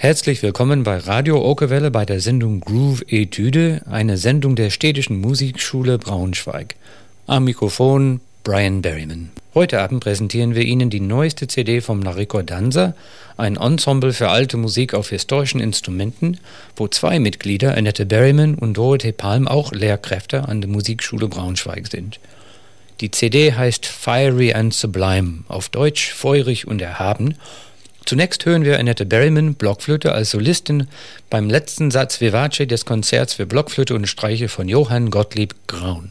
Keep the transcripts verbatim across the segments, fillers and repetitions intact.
Herzlich willkommen bei Radio Okerwelle bei der Sendung Groove Etüde, eine Sendung der Städtischen Musikschule Braunschweig. Am Mikrofon Brian Berryman. Heute Abend präsentieren wir Ihnen die neueste C D vom La Ricordanza, ein Ensemble für alte Musik auf historischen Instrumenten, wo zwei Mitglieder, Annette Berryman und Dorothee Palm, auch Lehrkräfte an der Musikschule Braunschweig sind. Die C D heißt Fiery and Sublime, auf Deutsch feurig und erhaben. Zunächst hören wir Annette Berryman, Blockflöte, als Solistin beim letzten Satz Vivace des Konzerts für Blockflöte und Streiche von Johann Gottlieb Graun.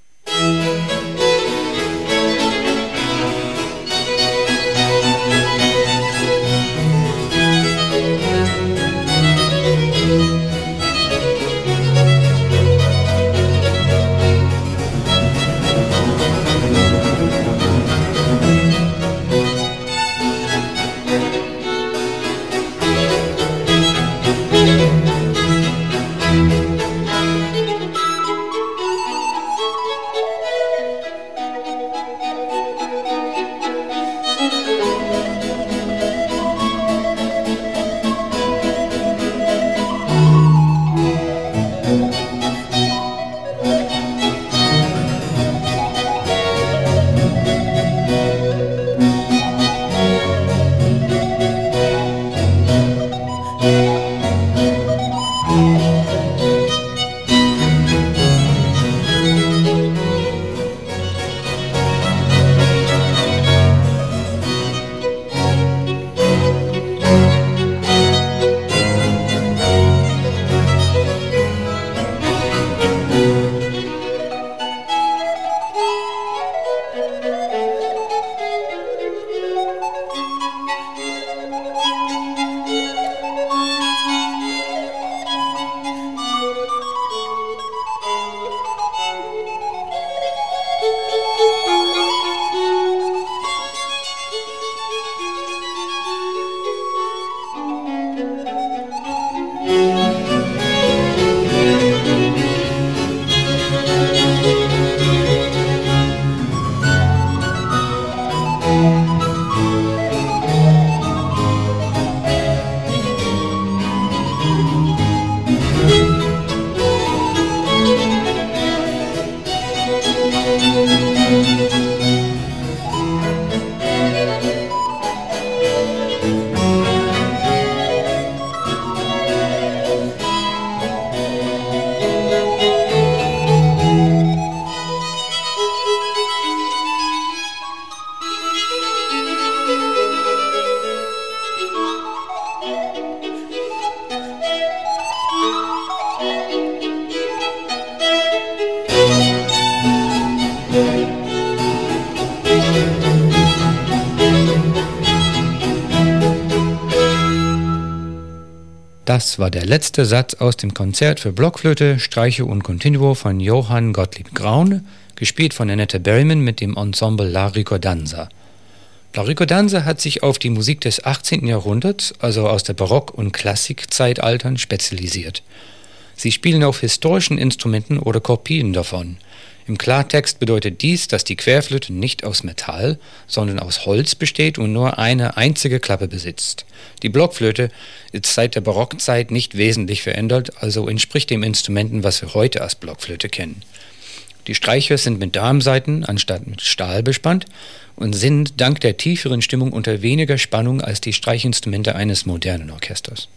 Das war der letzte Satz aus dem Konzert für Blockflöte, Streiche und Continuo von Johann Gottlieb Graun, gespielt von Annette Berryman mit dem Ensemble La Ricordanza. La Ricordanza hat sich auf die Musik des achtzehnten Jahrhunderts, also aus der Barock- und Klassikzeitaltern, spezialisiert. Sie spielen auf historischen Instrumenten oder Kopien davon. Im Klartext bedeutet dies, dass die Querflöte nicht aus Metall, sondern aus Holz besteht und nur eine einzige Klappe besitzt. Die Blockflöte ist seit der Barockzeit nicht wesentlich verändert, also entspricht dem Instrumenten, was wir heute als Blockflöte kennen. Die Streicher sind mit Darmsaiten anstatt mit Stahl bespannt und sind dank der tieferen Stimmung unter weniger Spannung als die Streichinstrumente eines modernen Orchesters.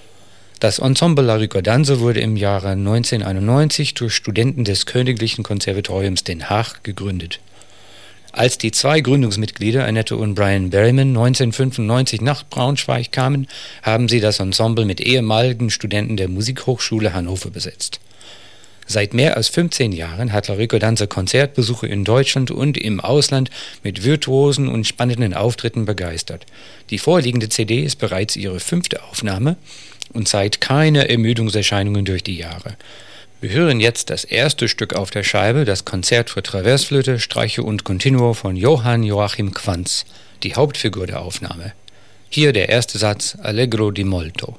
Das Ensemble La Ricordanza wurde im Jahre neunzehnhunderteinundneunzig durch Studenten des Königlichen Konservatoriums Den Haag gegründet. Als die zwei Gründungsmitglieder, Annette und Brian Berryman, neunzehnhundertfünfundneunzig nach Braunschweig kamen, haben sie das Ensemble mit ehemaligen Studenten der Musikhochschule Hannover besetzt. Seit mehr als fünfzehn Jahren hat La Ricordanza Konzertbesucher in Deutschland und im Ausland mit virtuosen und spannenden Auftritten begeistert. Die vorliegende C D ist bereits ihre fünfte Aufnahme und zeigt keine Ermüdungserscheinungen durch die Jahre. Wir hören jetzt das erste Stück auf der Scheibe, das Konzert für Traversflöte, Streiche und Continuo von Johann Joachim Quanz, die Hauptfigur der Aufnahme. Hier der erste Satz, Allegro di molto.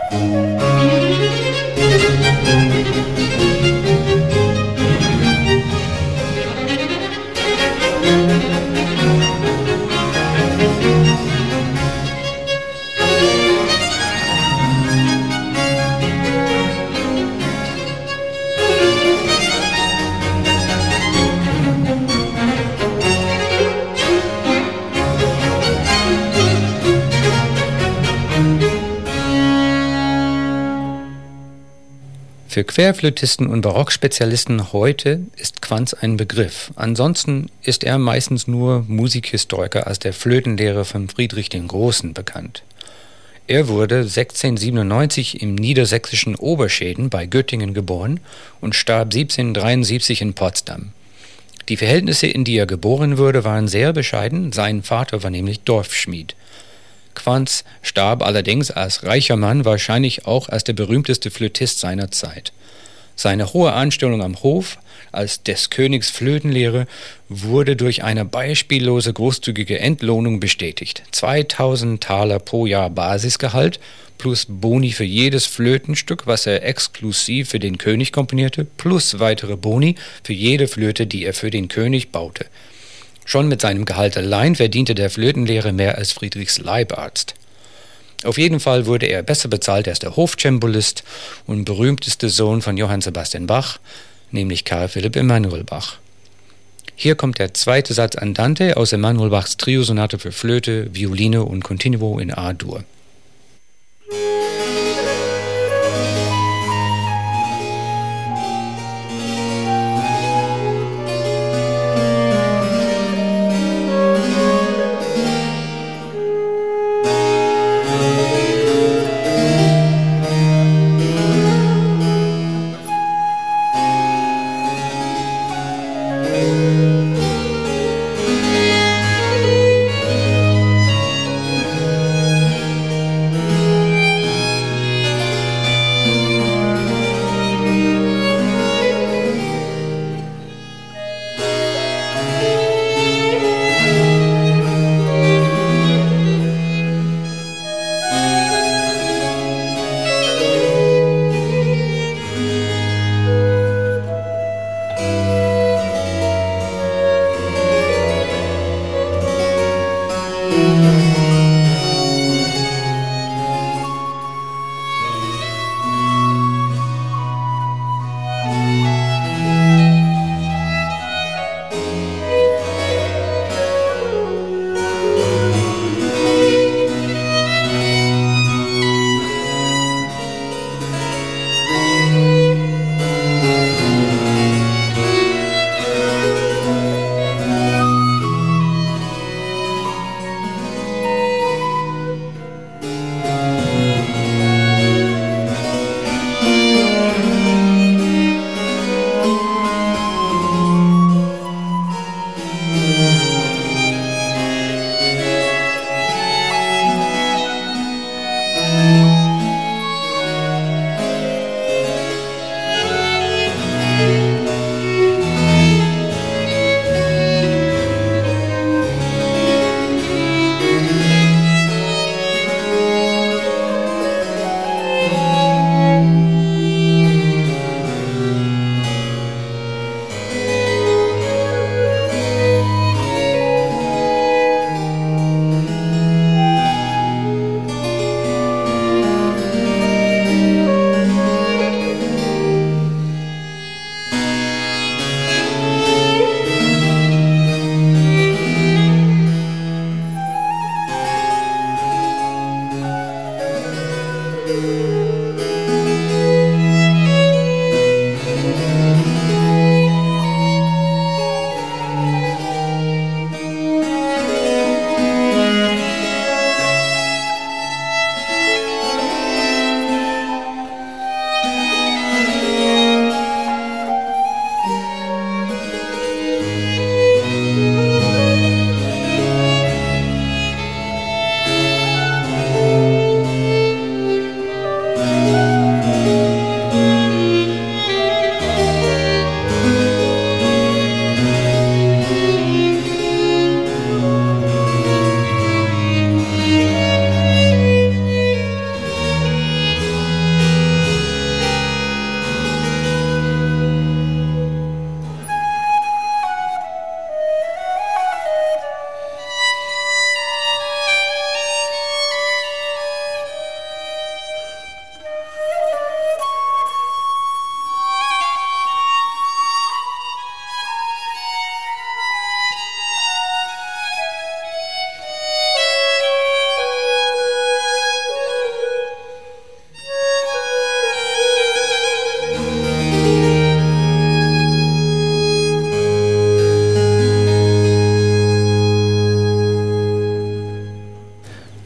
Für Querflötisten und Barockspezialisten heute ist Quantz ein Begriff. Ansonsten ist er meistens nur Musikhistoriker als der Flötenlehrer von Friedrich dem Großen bekannt. Er wurde sechzehnhundertsiebenundneunzig im niedersächsischen Oberschäden bei Göttingen geboren und starb siebzehnhundertdreiundsiebzig in Potsdam. Die Verhältnisse, in die er geboren wurde, waren sehr bescheiden, sein Vater war nämlich Dorfschmied. Quantz starb allerdings als reicher Mann, wahrscheinlich auch als der berühmteste Flötist seiner Zeit. Seine hohe Anstellung am Hof als des Königs Flötenlehrer wurde durch eine beispiellose großzügige Entlohnung bestätigt. zweitausend Taler pro Jahr Basisgehalt plus Boni für jedes Flötenstück, was er exklusiv für den König komponierte, plus weitere Boni für jede Flöte, die er für den König baute. Schon mit seinem Gehalt allein verdiente der Flötenlehrer mehr als Friedrichs Leibarzt. Auf jeden Fall wurde er besser bezahlt als der Hofcembalist und berühmteste Sohn von Johann Sebastian Bach, nämlich Karl Philipp Emanuel Bach. Hier kommt der zweite Satz Andante aus Emanuel Bachs Triosonate für Flöte, Violine und Continuo in A-Dur.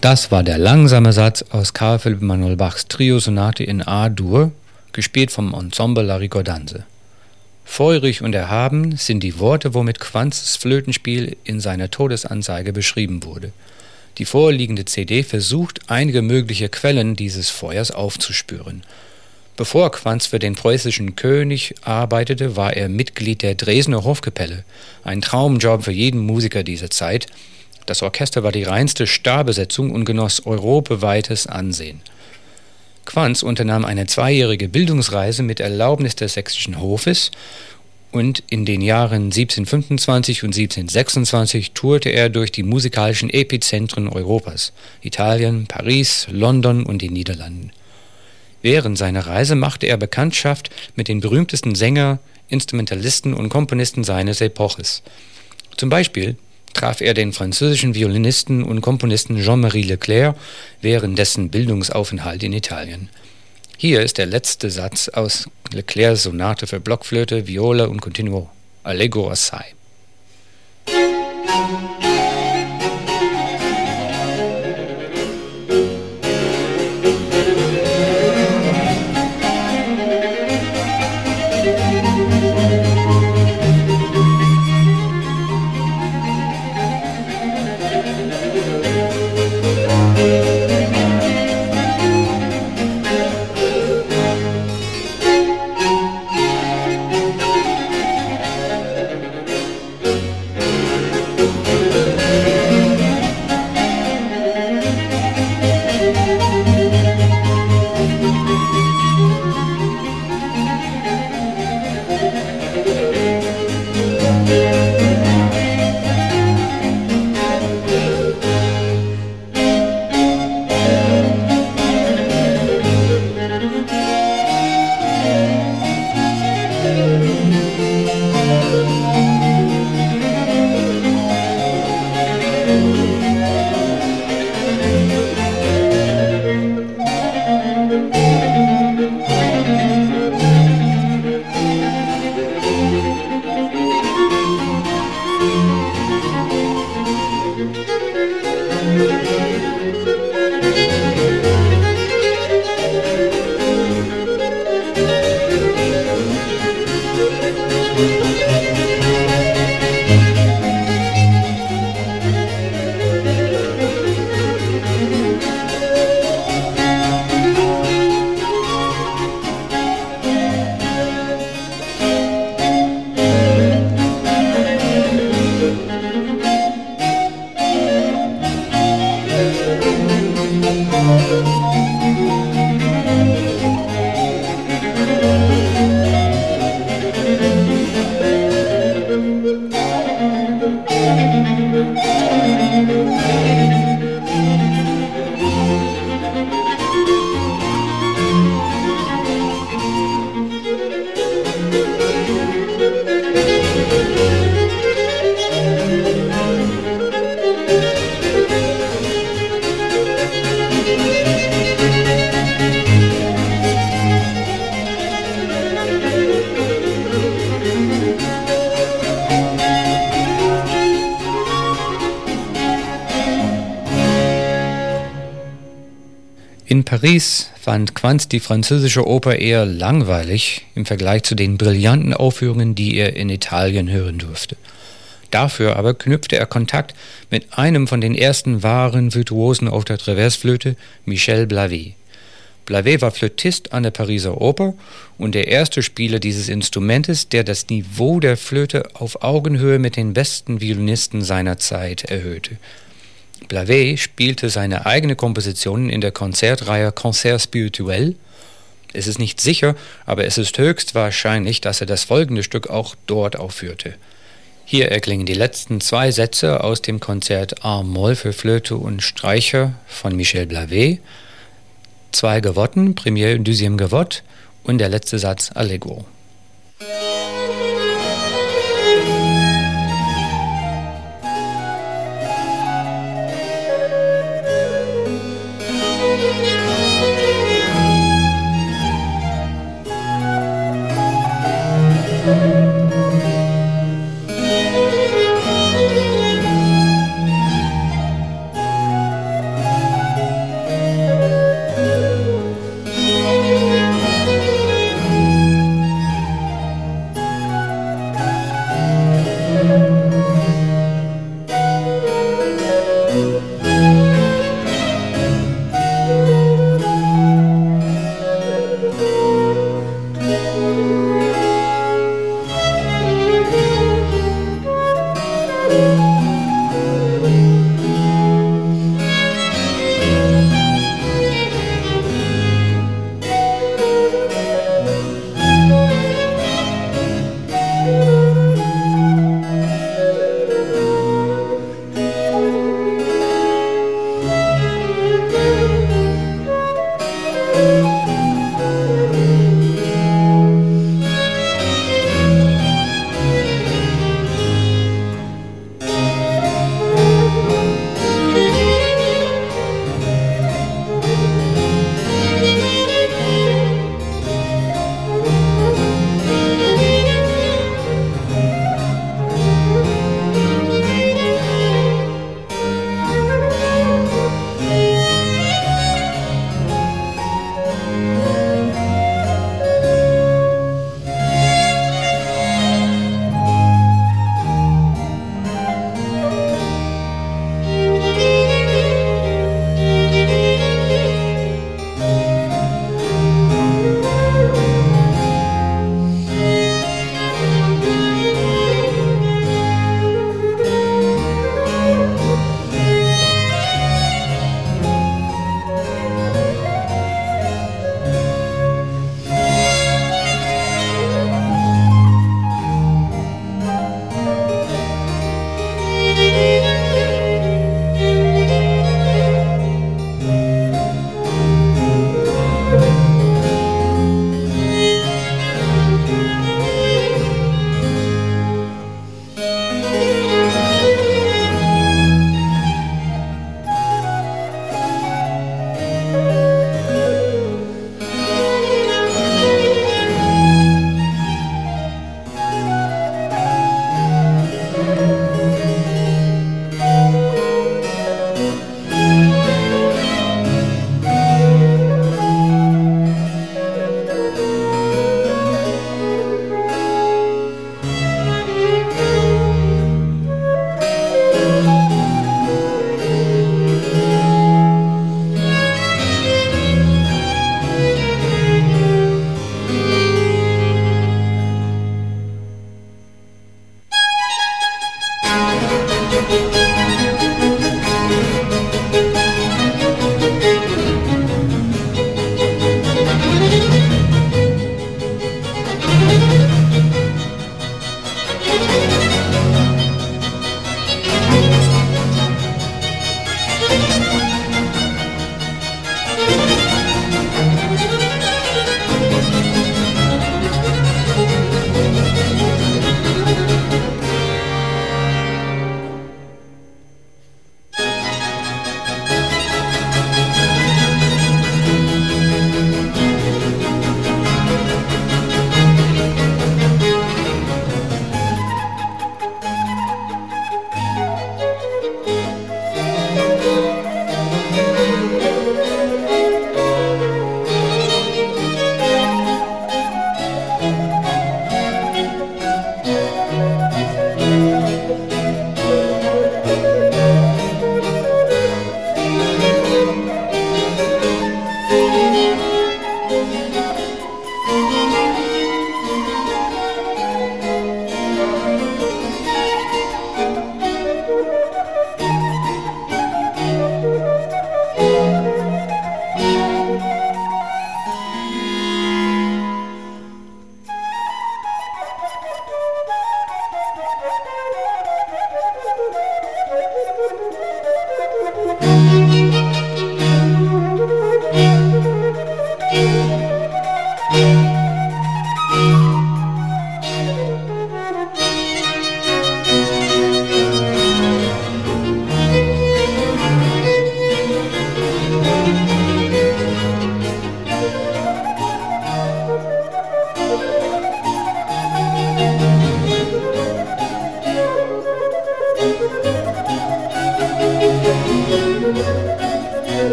Das war der langsame Satz aus Carl Philipp Emanuel Bachs Trio-Sonate in A-Dur, gespielt vom Ensemble La Ricordanza. Feurig und erhaben sind die Worte, womit Quanzs Flötenspiel in seiner Todesanzeige beschrieben wurde. Die vorliegende C D versucht, einige mögliche Quellen dieses Feuers aufzuspüren. Bevor Quanz für den preußischen König arbeitete, war er Mitglied der Dresdner Hofkapelle, ein Traumjob für jeden Musiker dieser Zeit. Das Orchester war die reinste Starbesetzung und genoss europaweites Ansehen. Quanz unternahm eine zweijährige Bildungsreise mit Erlaubnis des sächsischen Hofes und in den Jahren siebzehnhundertfünfundzwanzig und siebzehnhundertsechsundzwanzig tourte er durch die musikalischen Epizentren Europas, Italien, Paris, London und den Niederlanden. Während seiner Reise machte er Bekanntschaft mit den berühmtesten Sänger, Instrumentalisten und Komponisten seines Epoches. Zum Beispiel traf er den französischen Violinisten und Komponisten Jean-Marie Leclair während dessen Bildungsaufenthalt in Italien. Hier ist der letzte Satz aus Leclairs Sonate für Blockflöte, Viola und Continuo, Allegro assai. In Paris fand Quanz die französische Oper eher langweilig im Vergleich zu den brillanten Aufführungen, die er in Italien hören durfte. Dafür aber knüpfte er Kontakt mit einem von den ersten wahren Virtuosen auf der Traversflöte, Michel Blavet. Blavet war Flötist an der Pariser Oper und der erste Spieler dieses Instrumentes, der das Niveau der Flöte auf Augenhöhe mit den besten Violinisten seiner Zeit erhöhte. Blavet spielte seine eigene Kompositionen in der Konzertreihe Concert Spirituel. Es ist nicht sicher, aber es ist höchst wahrscheinlich, dass er das folgende Stück auch dort aufführte. Hier erklingen die letzten zwei Sätze aus dem Konzert A-Moll für Flöte und Streicher von Michel Blavet, zwei Gavotten, Première und Deuxième Gavotte und der letzte Satz Allegro.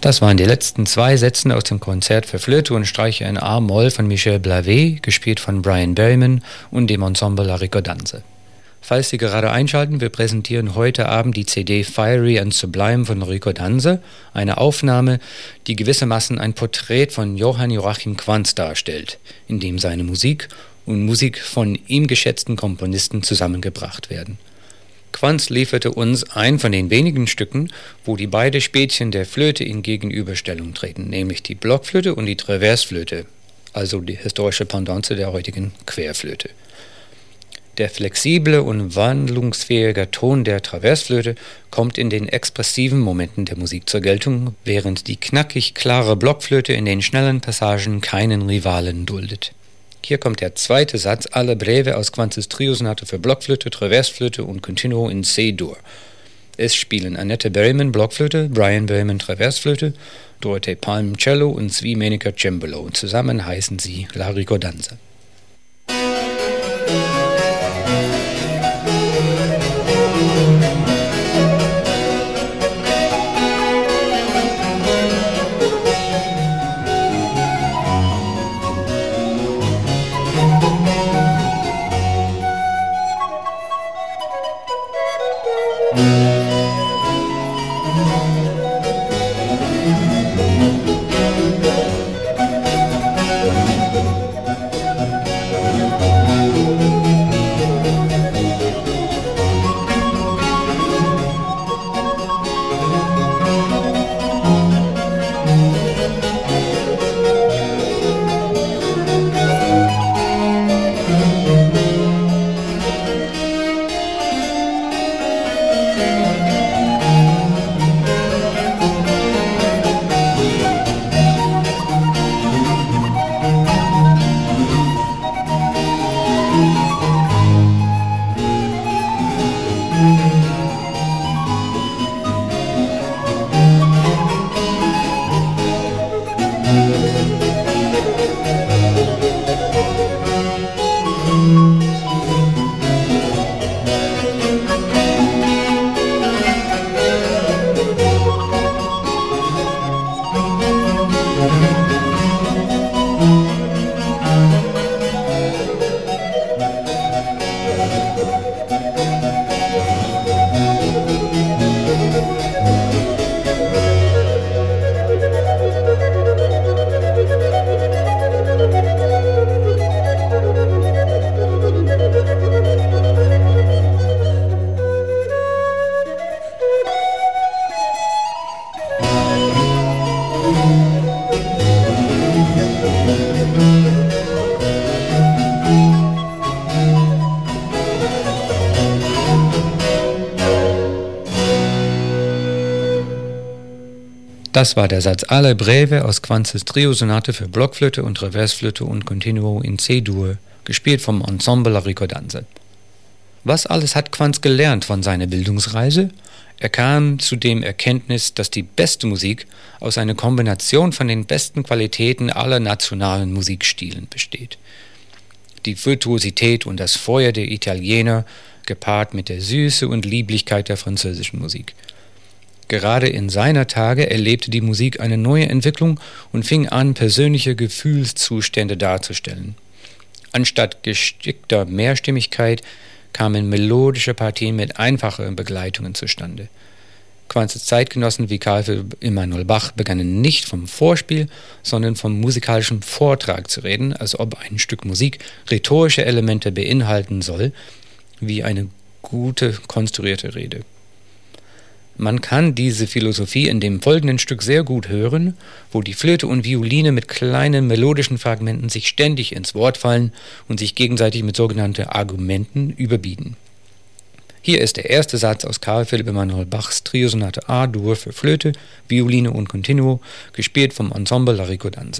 Das waren die letzten zwei Sätze aus dem Konzert für Flöte und Streicher in A-Moll von Michel Blavet, gespielt von Brian Berryman und dem Ensemble La Ricordanza. Falls Sie gerade einschalten, wir präsentieren heute Abend die C D Fiery and Sublime von Ricordanza, eine Aufnahme, die gewissermaßen ein Porträt von Johann Joachim Quantz darstellt, in dem seine Musik und Musik von ihm geschätzten Komponisten zusammengebracht werden. Quantz lieferte uns ein von den wenigen Stücken, wo die beiden Spätchen der Flöte in Gegenüberstellung treten, nämlich die Blockflöte und die Traversflöte, also die historische Pendance der heutigen Querflöte. Der flexible und wandlungsfähige Ton der Traversflöte kommt in den expressiven Momenten der Musik zur Geltung, während die knackig klare Blockflöte in den schnellen Passagen keinen Rivalen duldet. Hier kommt der zweite Satz Alle Breve aus Quantzes Triosonate für Blockflöte, Traversflöte und Continuo in C-Dur. Es spielen Annette Berryman Blockflöte, Brian Berryman Traversflöte, Dorothee Palm Cello und Zvi Menaker Cembalo. Zusammen heißen sie La Ricordanza. Das war der Satz Alle Breve aus Quantzes Triosonate für Blockflöte und Traversflöte und Continuo in C-Dur, gespielt vom Ensemble La Ricordanza. Was alles hat Quantz gelernt von seiner Bildungsreise? Er kam zu dem Erkenntnis, dass die beste Musik aus einer Kombination von den besten Qualitäten aller nationalen Musikstilen besteht. Die Virtuosität und das Feuer der Italiener, gepaart mit der Süße und Lieblichkeit der französischen Musik. Gerade in seiner Tage erlebte die Musik eine neue Entwicklung und fing an, persönliche Gefühlszustände darzustellen. Anstatt geschickter Mehrstimmigkeit kamen melodische Partien mit einfachen Begleitungen zustande. Quantzes Zeitgenossen wie Carl Philipp Emanuel Bach begannen nicht vom Vorspiel, sondern vom musikalischen Vortrag zu reden, als ob ein Stück Musik rhetorische Elemente beinhalten soll, wie eine gute konstruierte Rede. Man kann diese Philosophie in dem folgenden Stück sehr gut hören, wo die Flöte und Violine mit kleinen melodischen Fragmenten sich ständig ins Wort fallen und sich gegenseitig mit sogenannten Argumenten überbieten. Hier ist der erste Satz aus Carl Philipp Emanuel Bachs Triosonate A-Dur für Flöte, Violine und Continuo, gespielt vom Ensemble La Ricordanza.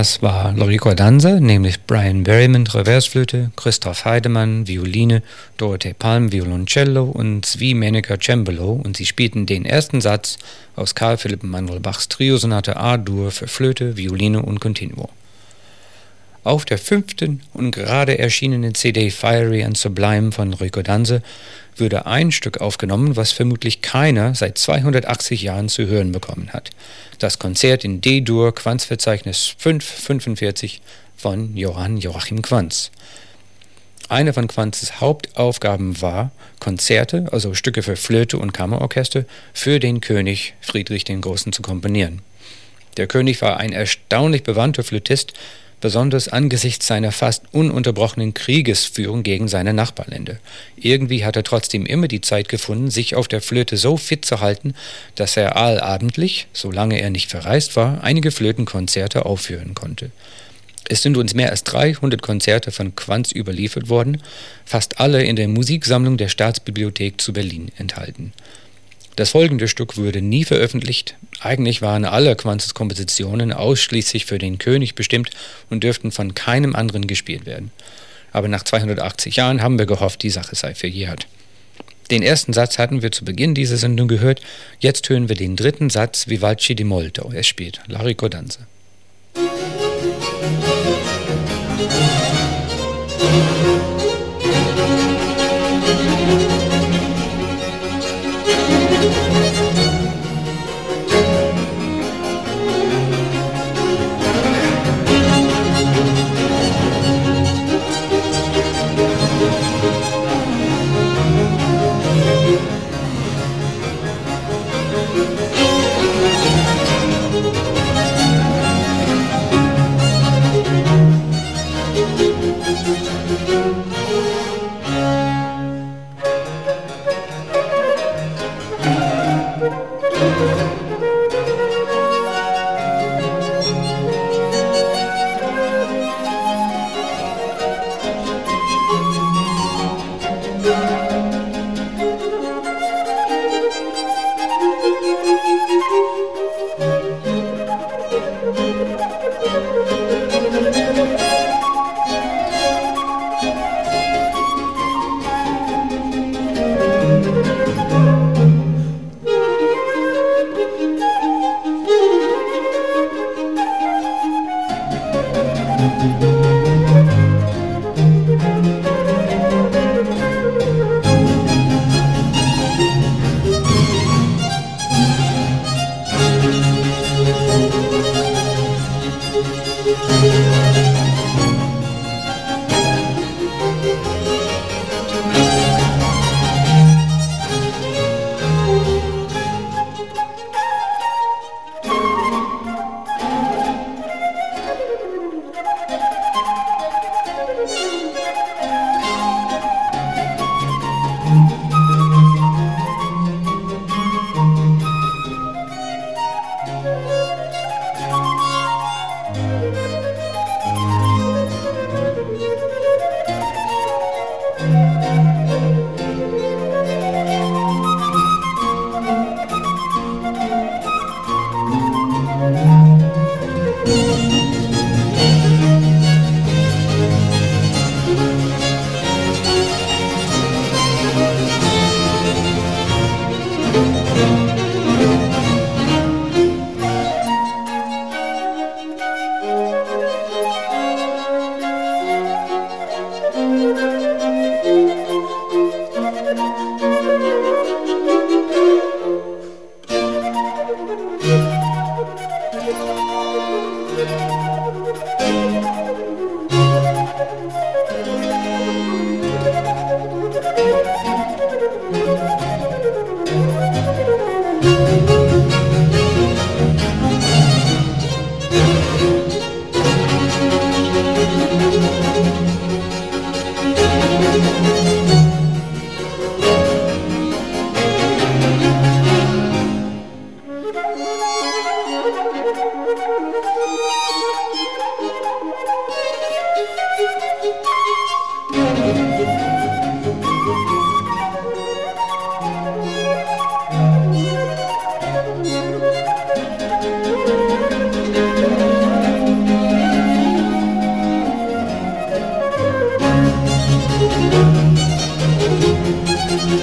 Das war La Ricordanza, nämlich Brian Berryman Reversflöte, Christoph Heidemann Violine, Dorothee Palm Violoncello und Zvi Meneker Cembalo, und sie spielten den ersten Satz aus Karl Philipp Emanuel Bachs Triosonate A-Dur für Flöte, Violine und Continuo. Auf der fünften und gerade erschienenen C D Fiery and Sublime von Ricordanza würde ein Stück aufgenommen, was vermutlich keiner seit zweihundertachtzig Jahren zu hören bekommen hat. Das Konzert in D-Dur, Quantz-Verzeichnis fünf fünfundvierzig von Johann Joachim Quantz. Eine von Quantzes Hauptaufgaben war, Konzerte, also Stücke für Flöte und Kammerorchester, für den König Friedrich den Großen zu komponieren. Der König war ein erstaunlich bewandter Flötist, besonders angesichts seiner fast ununterbrochenen Kriegesführung gegen seine Nachbarländer. Irgendwie hat er trotzdem immer die Zeit gefunden, sich auf der Flöte so fit zu halten, dass er allabendlich, solange er nicht verreist war, einige Flötenkonzerte aufführen konnte. Es sind uns mehr als dreihundert Konzerte von Quantz überliefert worden, fast alle in der Musiksammlung der Staatsbibliothek zu Berlin enthalten. Das folgende Stück wurde nie veröffentlicht. Eigentlich waren alle Quantzes Kompositionen ausschließlich für den König bestimmt und dürften von keinem anderen gespielt werden. Aber nach zweihundertachtzig Jahren haben wir gehofft, die Sache sei verjährt. Den ersten Satz hatten wir zu Beginn dieser Sendung gehört. Jetzt hören wir den dritten Satz Vivace di molto. Es spielt La Ricordanza.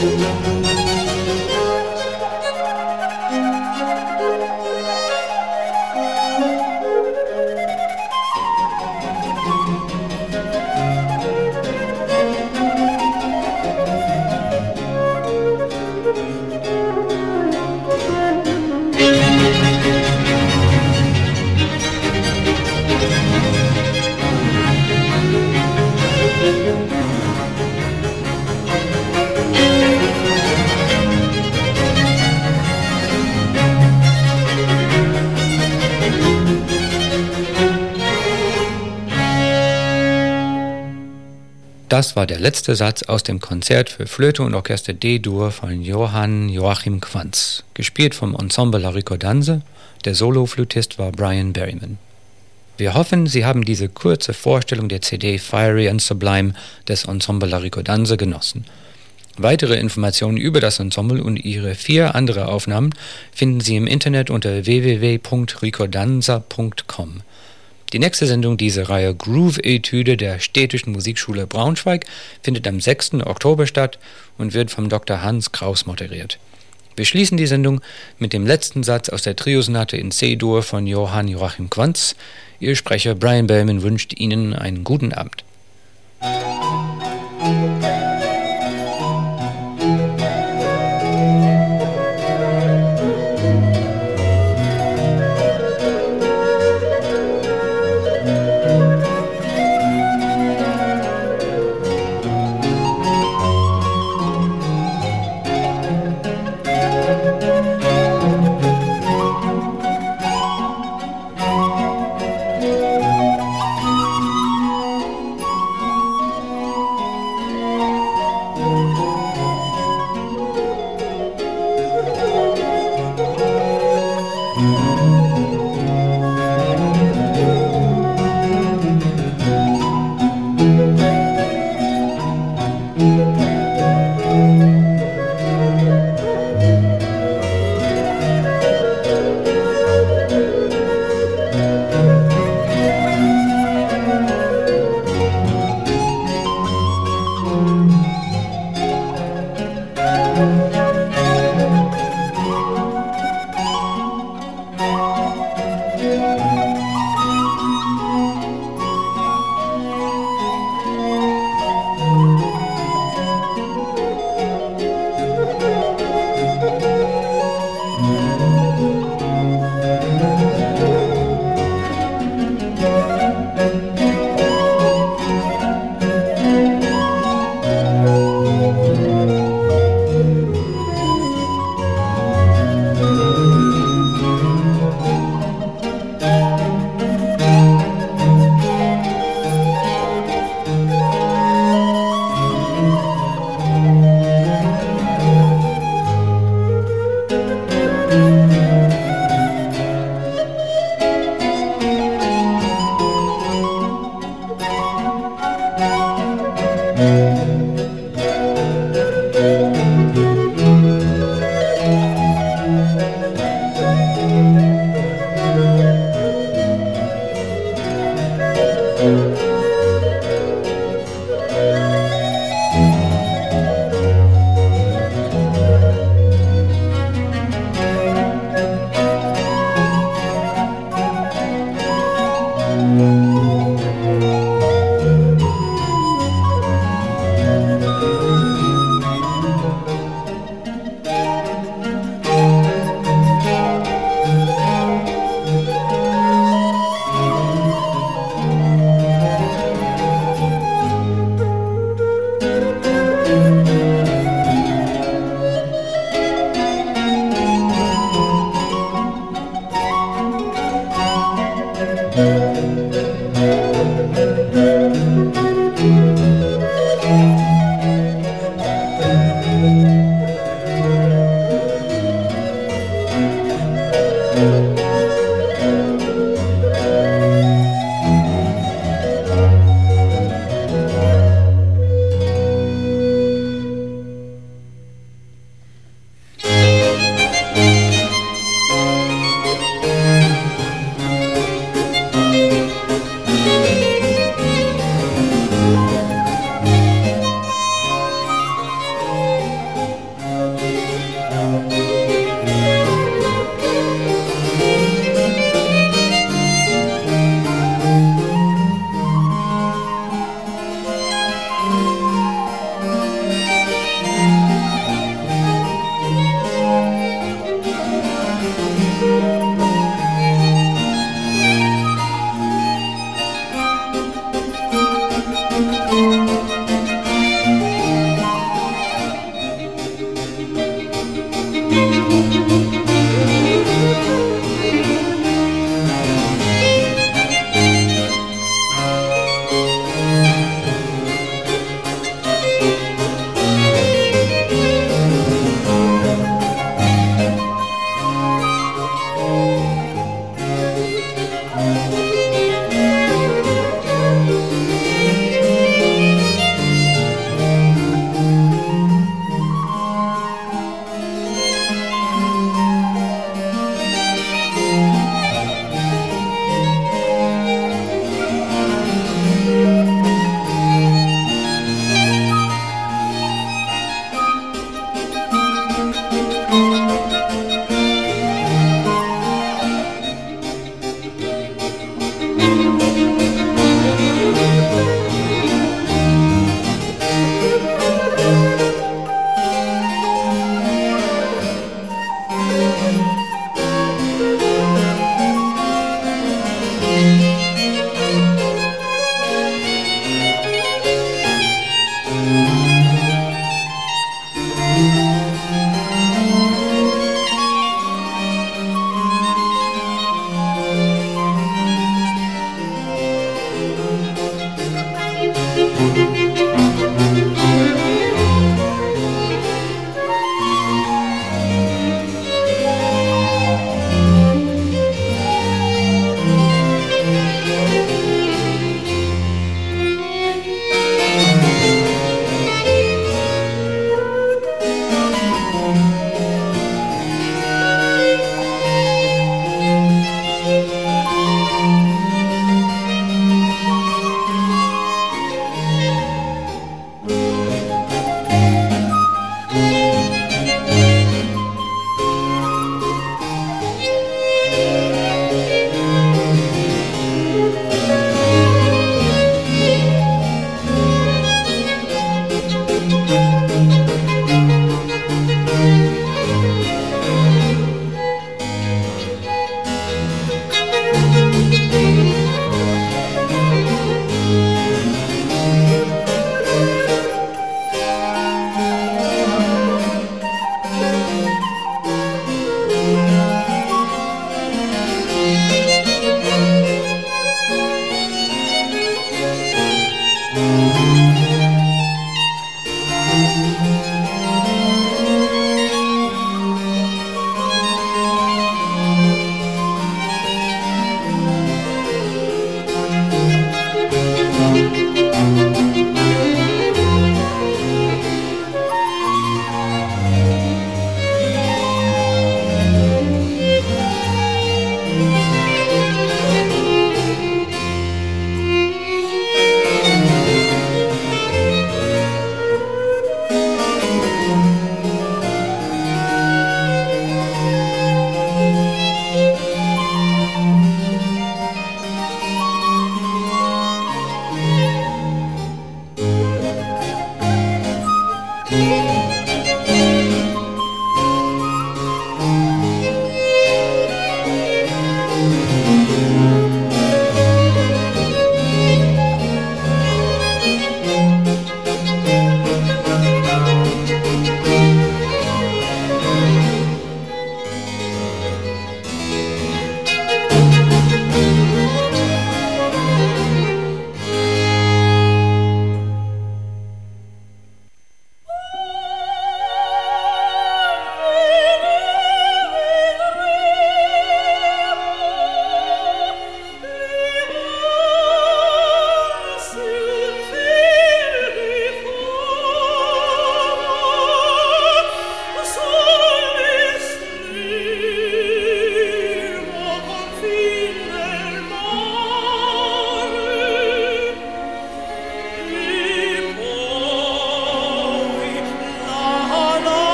Das war der letzte Satz aus dem Konzert für Flöte und Orchester D-Dur von Johann Joachim Quantz, gespielt vom Ensemble La Ricordanza. Der Soloflötist war Brian Berryman. Wir hoffen, Sie haben diese kurze Vorstellung der C D Fiery and Sublime des Ensemble La Ricordanza genossen. Weitere Informationen über das Ensemble und ihre vier andere Aufnahmen finden Sie im Internet unter w w w punkt ricordanza punkt com. Die nächste Sendung dieser Reihe Groove-Etüde der Städtischen Musikschule Braunschweig findet am sechsten Oktober statt und wird vom Doktor Hans Kraus moderiert. Wir schließen die Sendung mit dem letzten Satz aus der Triosonate in C-Dur von Johann Joachim Quantz. Ihr Sprecher Brian Berryman wünscht Ihnen einen guten Abend.